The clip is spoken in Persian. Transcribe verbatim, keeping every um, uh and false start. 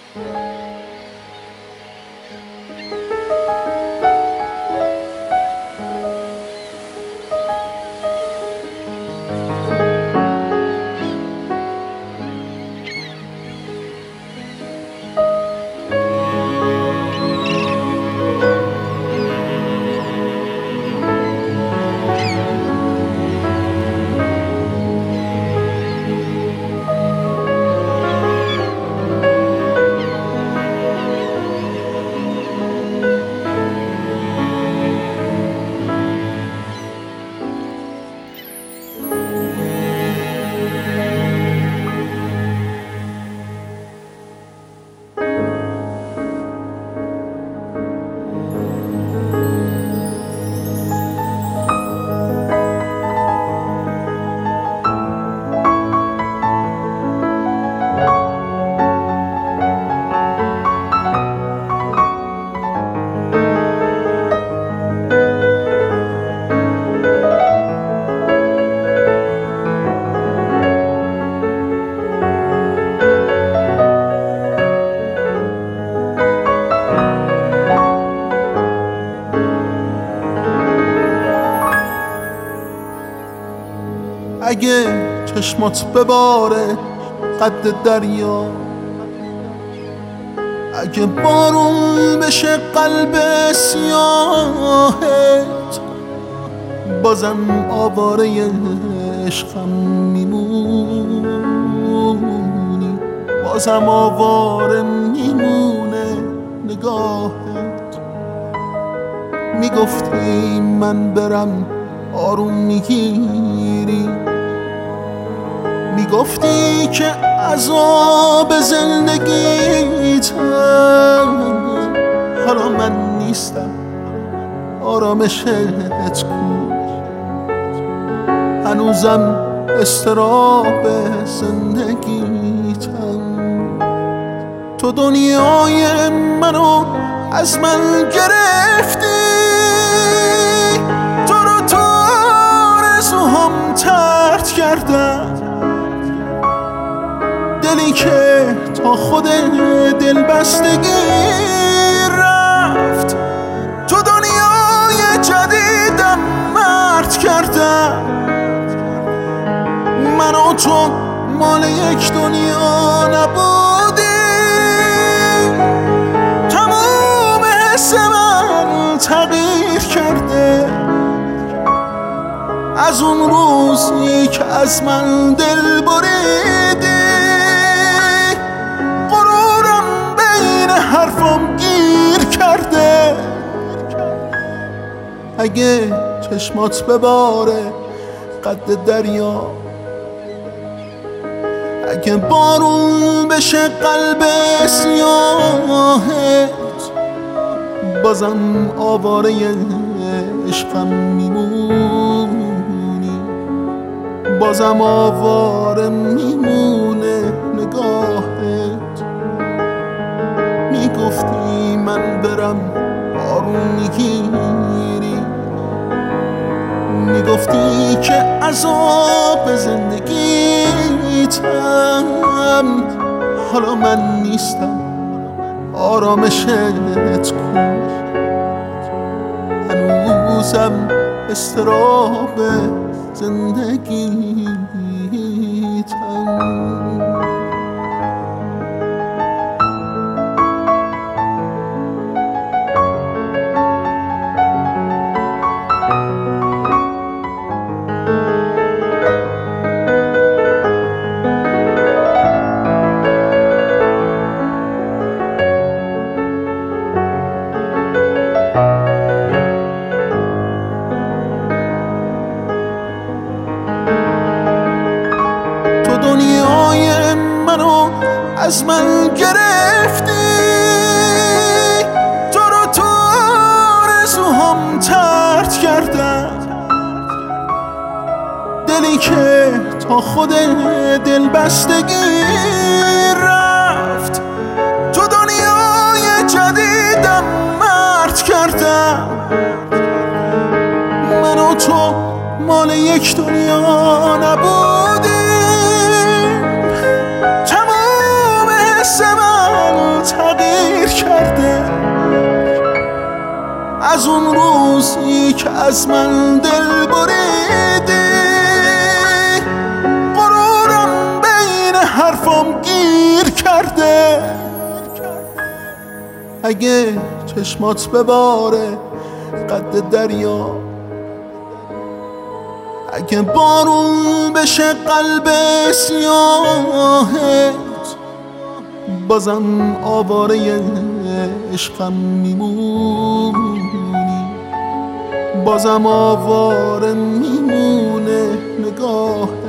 اگه چشمات بباره قد دریا، اگه بارون بشه قلب سیاهت، بازم آواره عشقم میمونی، بازم آواره میمونه نگاهت. میگفتی من برم آروم میگیری، میگفتی که عذاب زندگیتم، حالا من نیستم آرامشت کو، هنوزم استراب زندگیتم. تو دنیای منو از من گرفتی، تو رو تو آرزوهام طرد کردم، دلی که تا خود دل بستگی رفت، تو دنیای جدیدم مرد کردم. من و تو مال یک دنیا نبودیم، تمام حس من تغییر کرده از اون روزی که از من دل بریدی. غرورم بین حرفم گیر کرده، اگه چشمات بباره قد دریا، اگه بارون بشه قلب سیاهت، بازم آواره عشقم میمونی، بازم آواره میمونه نگاهت. میگفتی من برم آروم میگیری، میگفتی که عذاب زندگیتم، حالا من نیستم آرامشت کو، هنوزم استراب زندگیتم. دنیای منو از من گرفتی، تو رو تو آرزوهام طرد کردم، دلی که تا خود دل بستگی رفت، تو دنیای جدیدم مرد کردم. من و تو مال یک دنیا نبودیم، تمام حس من کرده. از اون روزی که از من دل بریدی غرورم بین حرفام گیر کرده. اگه چشمات بباره قد دریا، اگه بارون بشه قلب سیاهت، بازم آواره عشقم میمونی، بازم آواره میمونه نگاه